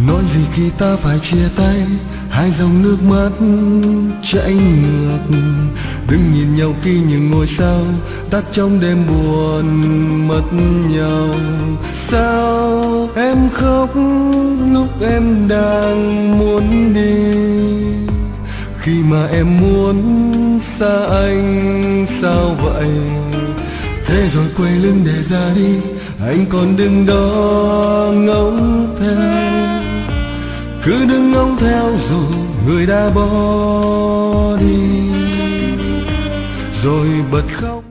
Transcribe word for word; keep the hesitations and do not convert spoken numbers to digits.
Nói gì khi ta phải chia tay, hai dòng nước mắt chảy ngược. Đừng nhìn nhau khi những ngôi sao tắt trong đêm buồn mất nhau. Sao em khóc lúc em đang muốn đi, khi mà em muốn xa anh sao vậy? Thế rồi quay lưng để ra đi, anh còn đứng đó ngóng theo. Cứ đứng ngóng theo dù người đã bỏ đi, rồi bật khóc.